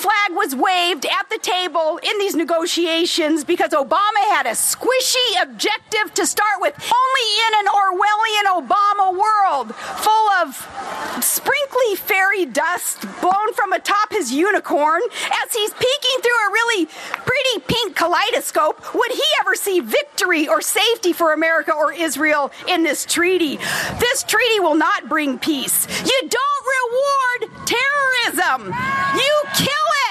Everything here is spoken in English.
flag was waved at the table in these negotiations because Obama had a squishy objective to start with. Only in an Orwellian Obama world full of sprinkly fairy dust blown from atop his unicorn as he's peeking through a really pretty pink kaleidoscope would he ever see victory or safety for America or Israel in this treaty. This treaty will not bring peace. You don't reward terrorism. You kill